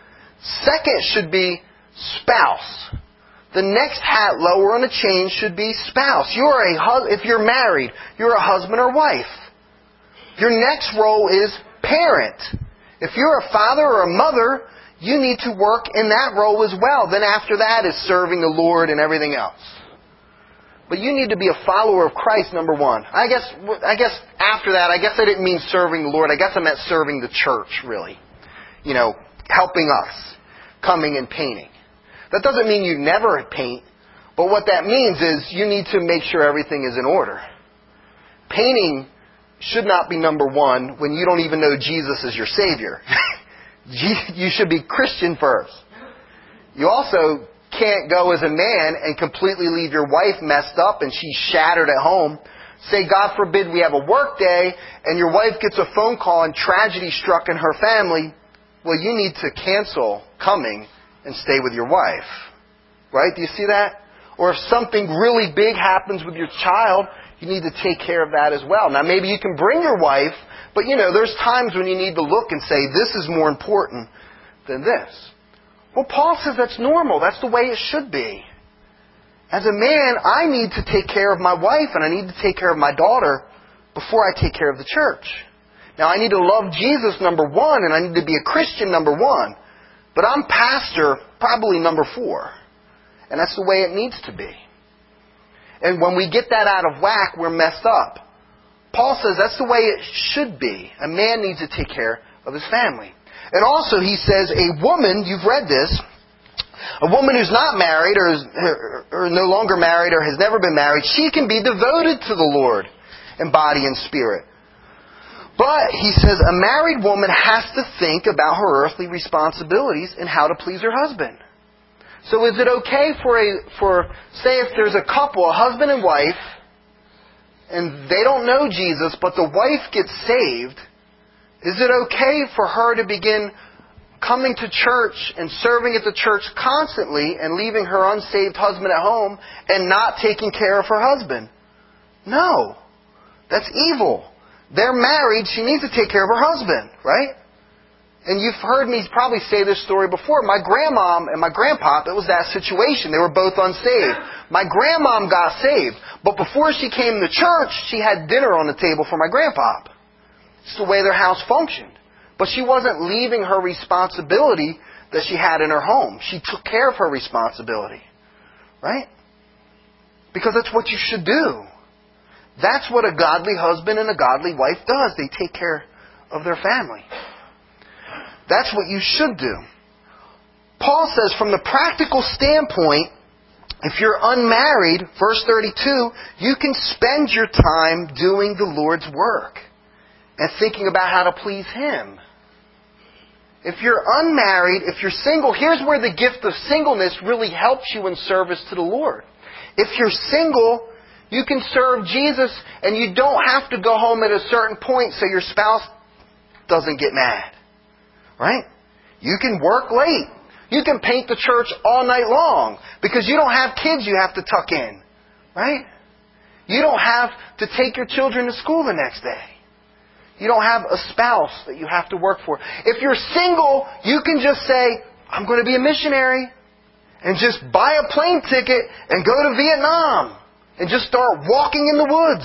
Second should be spouse. The next hat lower on the chain should be spouse. If you're married, you're a husband or wife. Your next role is parent. If you're a father or a mother, you need to work in that role as well. Then after that is serving the Lord and everything else. But you need to be a follower of Christ, number one. I guess after that, I didn't mean serving the Lord. I guess I meant serving the church, really. You know, helping us, coming and painting. That doesn't mean you never paint, but what that means is you need to make sure everything is in order. Painting should not be number one when you don't even know Jesus is your Savior. You should be Christian first. You also can't go as a man and completely leave your wife messed up and she's shattered at home. Say, God forbid, we have a work day and your wife gets a phone call and tragedy struck in her family. Well, you need to cancel coming and stay with your wife. Right? Do you see that? Or if something really big happens with your child, you need to take care of that as well. Now, maybe you can bring your wife, but there's times when you need to look and say, this is more important than this. Well, Paul says that's normal. That's the way it should be. As a man, I need to take care of my wife and I need to take care of my daughter before I take care of the church. Now, I need to love Jesus, number one, and I need to be a Christian, number one. But I'm pastor, probably number 4. And that's the way it needs to be. And when we get that out of whack, we're messed up. Paul says that's the way it should be. A man needs to take care of his family. And also he says a woman, you've read this, a woman who's not married or no longer married or has never been married, she can be devoted to the Lord in body and spirit. But, he says, a married woman has to think about her earthly responsibilities and how to please her husband. So is it okay for say if there's a couple, a husband and wife, and they don't know Jesus, but the wife gets saved, is it okay for her to begin coming to church and serving at the church constantly and leaving her unsaved husband at home and not taking care of her husband? No. That's evil. They're married. She needs to take care of her husband, right? And you've heard me probably say this story before. My grandmom and my grandpop, it was that situation. They were both unsaved. My grandmom got saved. But before she came to church, she had dinner on the table for my grandpop. It's the way their house functioned. But she wasn't leaving her responsibility that she had in her home. She took care of her responsibility. Right? Because that's what you should do. That's what a godly husband and a godly wife does. They take care of their family. That's what you should do. Paul says from the practical standpoint, if you're unmarried, verse 32, you can spend your time doing the Lord's work and thinking about how to please Him. If you're unmarried, if you're single, here's where the gift of singleness really helps you in service to the Lord. If you're single, you can serve Jesus and you don't have to go home at a certain point so your spouse doesn't get mad. Right? You can work late. You can paint the church all night long because you don't have kids you have to tuck in. Right? You don't have to take your children to school the next day. You don't have a spouse that you have to work for. If you're single, you can just say, I'm going to be a missionary, and just buy a plane ticket and go to Vietnam and just start walking in the woods.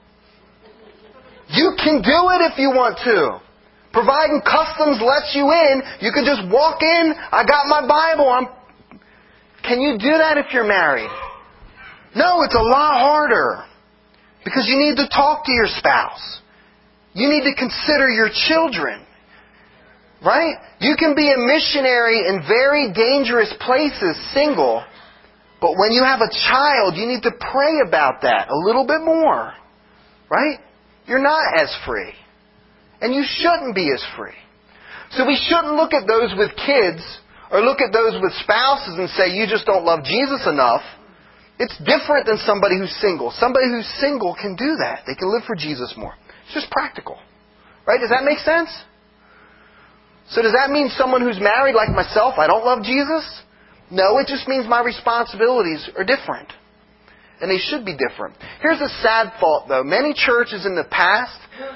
You can do it if you want to. Providing customs lets you in, you can just walk in, I got my Bible. Can you do that if you're married? No, it's a lot harder. Because you need to talk to your spouse. You need to consider your children. Right? You can be a missionary in very dangerous places, single. But when you have a child, you need to pray about that a little bit more. Right? You're not as free. And you shouldn't be as free. So we shouldn't look at those with kids or look at those with spouses and say, you just don't love Jesus enough. It's different than somebody who's single. Somebody who's single can do that. They can live for Jesus more. It's just practical. Right? Does that make sense? So does that mean someone who's married like myself, I don't love Jesus? No, it just means my responsibilities are different. And they should be different. Here's a sad thought though. Many churches in the past,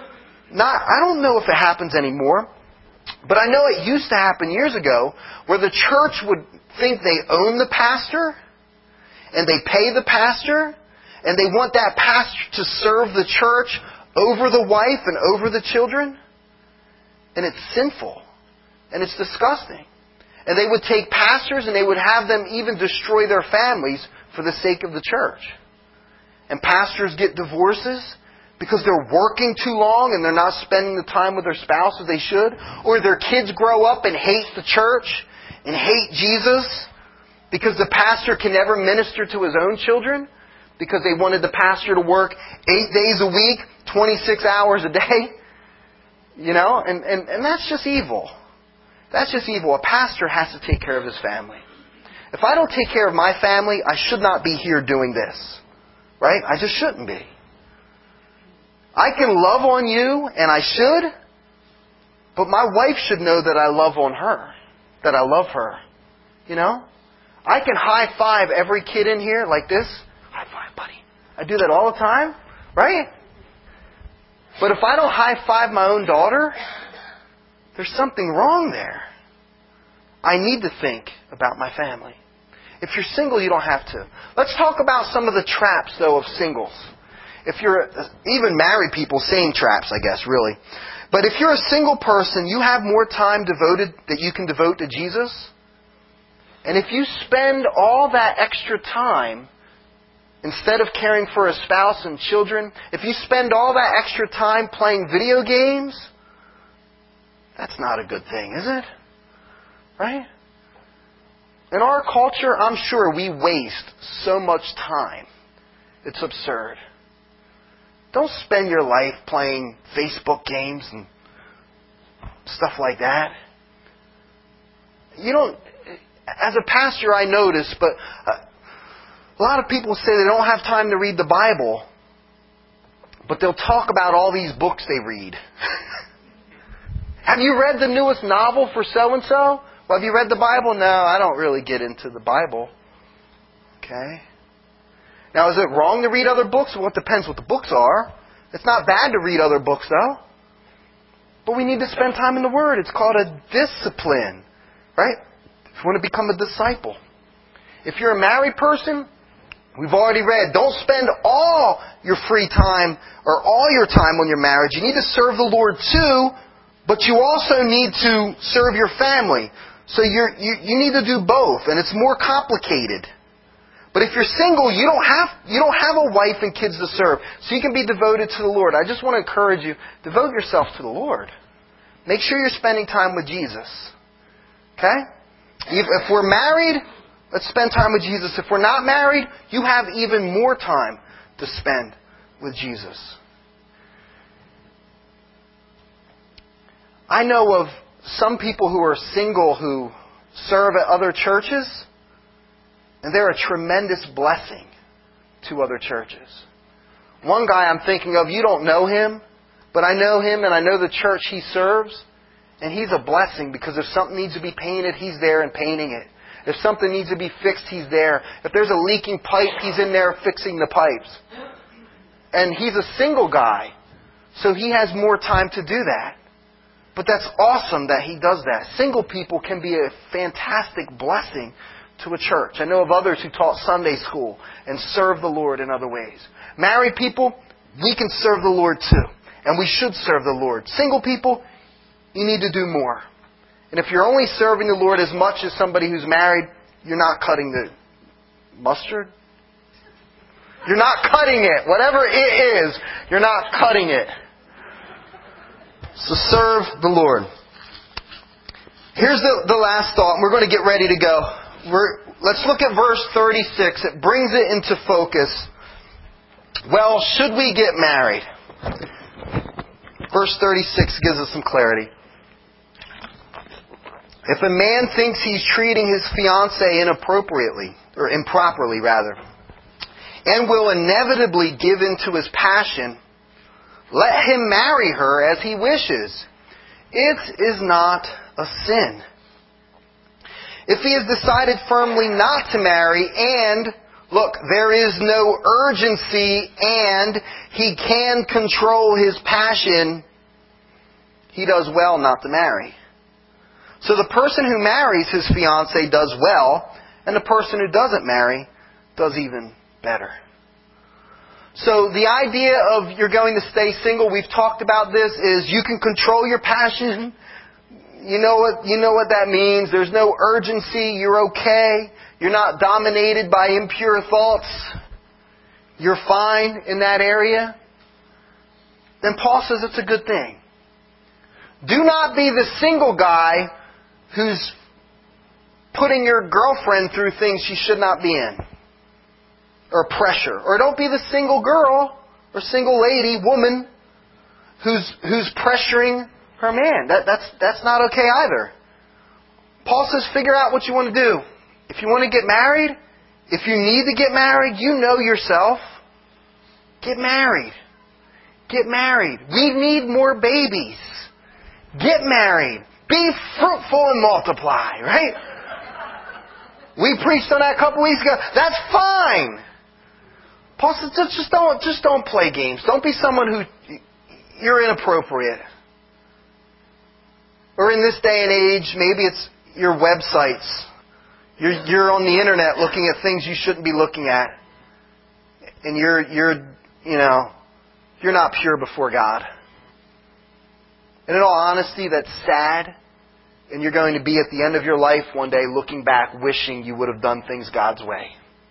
I don't know if it happens anymore, but I know it used to happen years ago where the church would think they own the pastor and they pay the pastor and they want that pastor to serve the church over the wife and over the children. And it's sinful. And it's disgusting. And they would take pastors and they would have them even destroy their families for the sake of the church. And pastors get divorces because they're working too long and they're not spending the time with their spouse as they should. Or their kids grow up and hate the church and hate Jesus because the pastor can never minister to his own children because they wanted the pastor to work 8 days a week, 26 hours a day. You know, and that's just evil. That's just evil. A pastor has to take care of his family. If I don't take care of my family, I should not be here doing this. Right? I just shouldn't be. I can love on you, and I should, but my wife should know that I love on her, that I love her. You know? I can high five every kid in here like this. High five, buddy. I do that all the time, right? But if I don't high five my own daughter, there's something wrong there. I need to think about my family. If you're single, you don't have to. Let's talk about some of the traps, though, of singles. If you're, even married people, same traps, I guess, really. But if you're a single person, you have more time devoted that you can devote to Jesus. And if you spend all that extra time, instead of caring for a spouse and children, if you spend all that extra time playing video games, that's not a good thing, is it? Right? In our culture, I'm sure we waste so much time. It's absurd. Don't spend your life playing Facebook games and stuff like that. as a pastor, I notice, but a lot of people say they don't have time to read the Bible, but they'll talk about all these books they read. Have you read the newest novel for so-and-so? Well, have you read the Bible? No, I don't really get into the Bible. Okay. Now, is it wrong to read other books? Well, it depends what the books are. It's not bad to read other books, though. But we need to spend time in the Word. It's called a discipline, right? If you want to become a disciple. If you're a married person, we've already read, don't spend all your free time or all your time on your marriage. You need to serve the Lord too, but you also need to serve your family. So you need to do both, and it's more complicated. But if you're single, you don't have a wife and kids to serve, so you can be devoted to the Lord. I just want to encourage you, devote yourself to the Lord. Make sure you're spending time with Jesus. Okay? If we're married, let's spend time with Jesus. If we're not married, you have even more time to spend with Jesus. I know of some people who are single who serve at other churches, and they're a tremendous blessing to other churches. One guy I'm thinking of, you don't know him, but I know him and I know the church he serves, and he's a blessing because if something needs to be painted, he's there and painting it. If something needs to be fixed, he's there. If there's a leaking pipe, he's in there fixing the pipes. And he's a single guy, so he has more time to do that. But that's awesome that he does that. Single people can be a fantastic blessing to a church. I know of others who taught Sunday school and serve the Lord in other ways. Married people, we can serve the Lord too. And we should serve the Lord. Single people, you need to do more. And if you're only serving the Lord as much as somebody who's married, you're not cutting the mustard. You're not cutting it. Whatever it is, you're not cutting it. So serve the Lord. Here's the last thought. We're going to get ready to go. Let's look at verse 36. It brings it into focus. Well, should we get married? Verse 36 gives us some clarity. If a man thinks he's treating his fiancée inappropriately, or improperly rather, and will inevitably give in to his passion, let him marry her as he wishes. It is not a sin. If he has decided firmly not to marry and, look, there is no urgency and he can control his passion, he does well not to marry. So the person who marries his fiancée does well, and the person who doesn't marry does even better. So the idea of you're going to stay single, we've talked about this, is you can control your passion. You know what that means. There's no urgency. You're okay. You're not dominated by impure thoughts. You're fine in that area. Then Paul says it's a good thing. Do not be the single guy who's putting your girlfriend through things she should not be in. Or pressure. Or don't be the single girl or single lady, woman, who's pressuring her man. That's not okay either. Paul says figure out what you want to do. If you want to get married, if you need to get married, you know yourself. Get married. Get married. We need more babies. Get married. Be fruitful and multiply, right? We preached on that a couple weeks ago. That's fine. Paul says, just don't play games. Don't be someone who you're inappropriate. Or in this day and age, maybe it's your websites. You're on the internet looking at things you shouldn't be looking at, and you're not pure before God. And in all honesty, that's sad. And you're going to be at the end of your life one day looking back, wishing you would have done things God's way.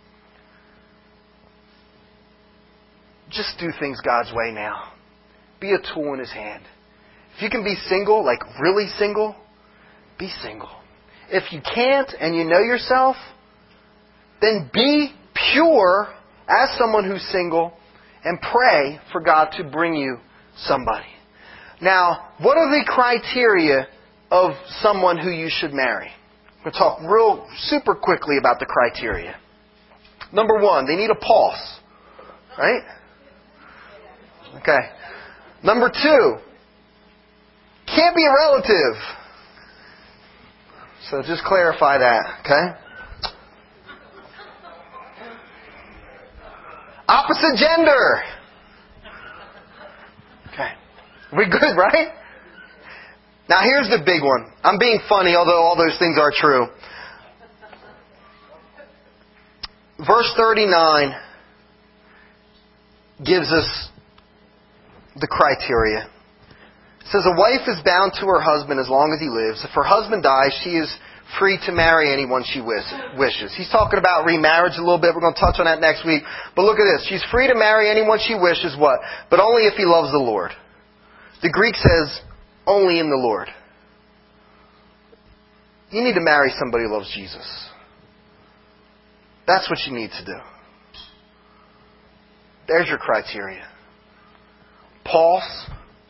Just do things God's way now. Be a tool in His hand. If you can be single, like really single, be single. If you can't and you know yourself, then be pure as someone who's single and pray for God to bring you somebody. Now, what are the criteria of someone who you should marry? I'm going to talk real super quickly about the criteria. Number one, they need a pulse. Right? Okay. Number two, can't be a relative. So just clarify that, okay? Opposite gender. Okay. We good, right? Now here's the big one. I'm being funny, although all those things are true. Verse 39 gives us the criteria. It says, a wife is bound to her husband as long as he lives. If her husband dies, she is free to marry anyone she wishes. He's talking about remarriage a little bit. We're going to touch on that next week. But look at this. She's free to marry anyone she wishes, what? But only if he loves the Lord. The Greek says, only in the Lord. You need to marry somebody who loves Jesus. That's what you need to do. There's your criteria. Pulse.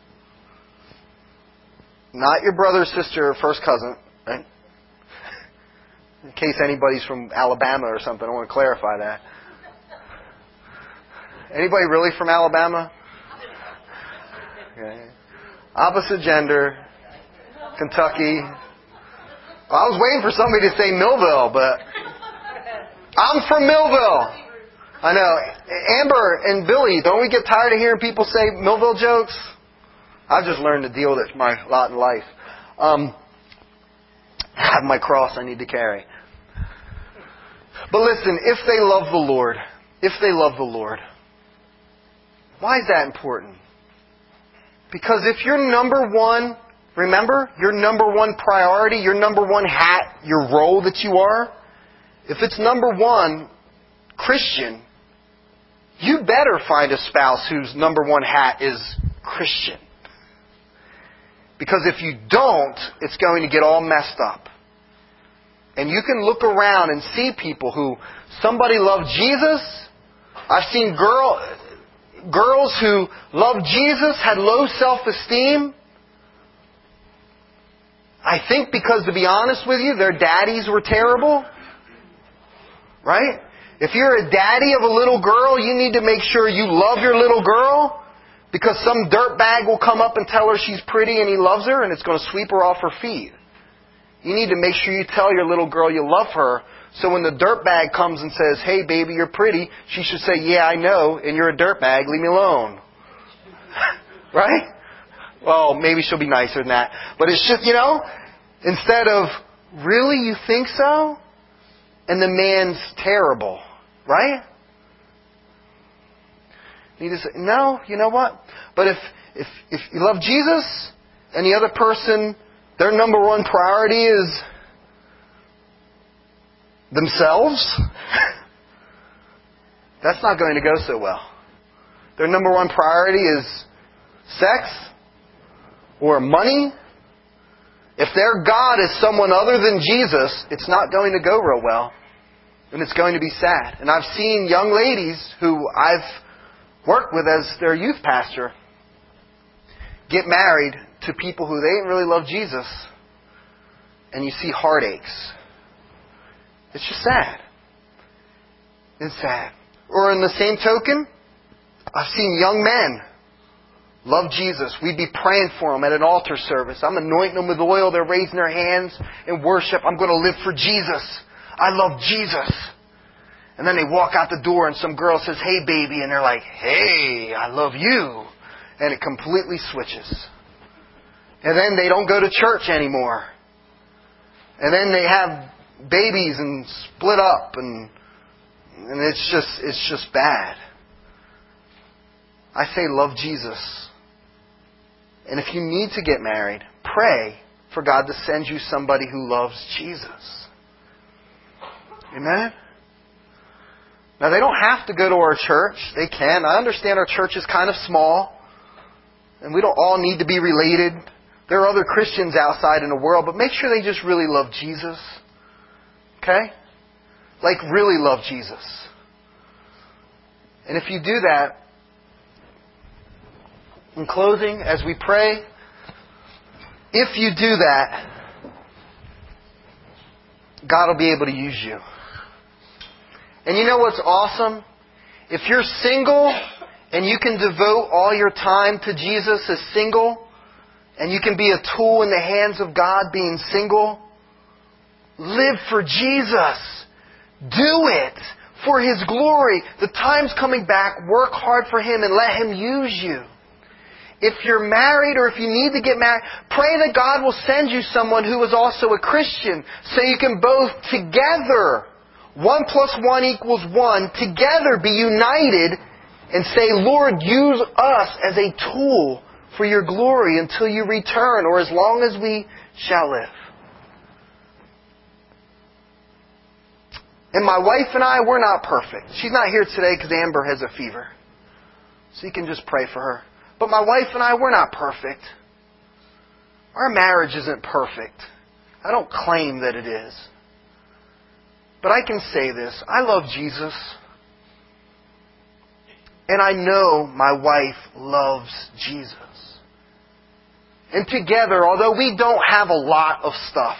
Not your brother, sister, or first cousin, right? In case anybody's from Alabama or something, I want to clarify that. Anybody really from Alabama? Okay. Opposite gender, Kentucky. Well, I was waiting for somebody to say Millville, but I'm from Millville. I know. Amber and Billy, don't we get tired of hearing people say Millville jokes? I've just learned to deal with it. It's my lot in life. I have my cross I need to carry. But listen, if they love the Lord, why is that important? Because if your number one, remember, your number one priority, your number one hat, your role that you are, if it's number one, Christian, you better find a spouse whose number one hat is Christian. Because if you don't, it's going to get all messed up. And you can look around and see people who, somebody loved Jesus. I've seen girls who loved Jesus, had low self-esteem. I think because, to be honest with you, their daddies were terrible. Right? If you're a daddy of a little girl, you need to make sure you love your little girl. Because some dirtbag will come up and tell her she's pretty and he loves her, and it's going to sweep her off her feet. You need to make sure you tell your little girl you love her, so when the dirtbag comes and says, hey baby, you're pretty, she should say, yeah, I know, and you're a dirtbag, leave me alone. Right? Well, maybe she'll be nicer than that. But it's just, instead of, really, you think so? And the man's terrible. Right? You need to say, no, you know what? But if you love Jesus and the other person, their number one priority is themselves, that's not going to go so well. Their number one priority is sex or money. If their God is someone other than Jesus, it's not going to go real well. And it's going to be sad. And I've seen young ladies who I've worked with as their youth pastor get married to people who they didn't really love Jesus, and you see heartaches. It's just sad. It's sad. Or in the same token, I've seen young men love Jesus. We'd be praying for them at an altar service. I'm anointing them with oil. They're raising their hands in worship. I'm going to live for Jesus. I love Jesus. And then they walk out the door and some girl says, hey baby, and they're like, hey, I love you. And it completely switches. And then they don't go to church anymore. And then they have babies and split up and it's just bad. I say love Jesus. And if you need to get married, pray for God to send you somebody who loves Jesus. Amen? Now, they don't have to go to our church. They can. I understand our church is kind of small. And we don't all need to be related. There are other Christians outside in the world. But make sure they just really love Jesus. Okay? Like, really love Jesus. And if you do that, in closing, as we pray, if you do that, God will be able to use you. And you know what's awesome? If you're single and you can devote all your time to Jesus as single, and you can be a tool in the hands of God being single, live for Jesus. Do it for His glory. The time's coming back. Work hard for Him and let Him use you. If you're married or if you need to get married, pray that God will send you someone who is also a Christian so you can both together, 1 + 1 = 1, together be united and say, Lord, use us as a tool for your glory until you return or as long as we shall live. And my wife and I, we're not perfect. She's not here today because Amber has a fever. So you can just pray for her. But my wife and I, we're not perfect. Our marriage isn't perfect. I don't claim that it is. But I can say this. I love Jesus. And I know my wife loves Jesus. And together, although we don't have a lot of stuff,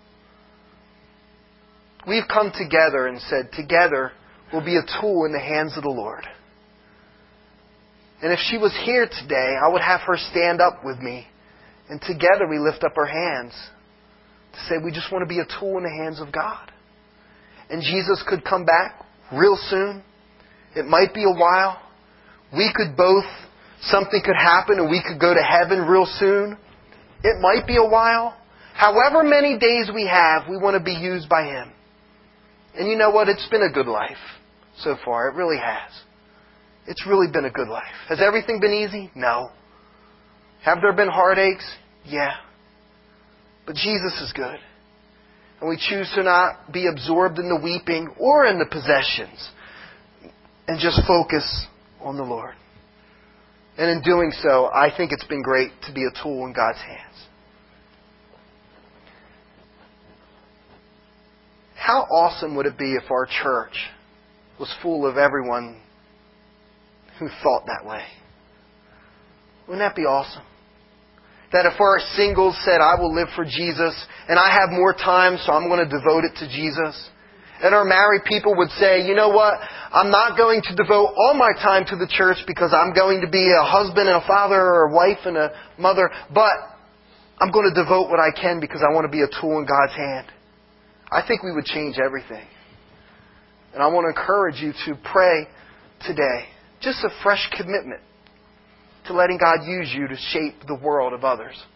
we've come together and said, together we'll be a tool in the hands of the Lord. And if she was here today, I would have her stand up with me. And together we lift up our hands to say we just want to be a tool in the hands of God. And Jesus could come back real soon. It might be a while. We could both, something could happen and we could go to heaven real soon. It might be a while. However many days we have, we want to be used by Him. And you know what? It's been a good life so far. It really has. It's really been a good life. Has everything been easy? No. Have there been heartaches? Yeah. But Jesus is good. And we choose to not be absorbed in the weeping or in the possessions. And just focus on the Lord. And in doing so, I think it's been great to be a tool in God's hands. How awesome would it be if our church was full of everyone who thought that way? Wouldn't that be awesome? That if our singles said, I will live for Jesus, and I have more time, so I'm going to devote it to Jesus. And our married people would say, you know what? I'm not going to devote all my time to the church because I'm going to be a husband and a father or a wife and a mother, but I'm going to devote what I can because I want to be a tool in God's hand. I think we would change everything. And I want to encourage you to pray today. Just a fresh commitment to letting God use you to shape the world of others.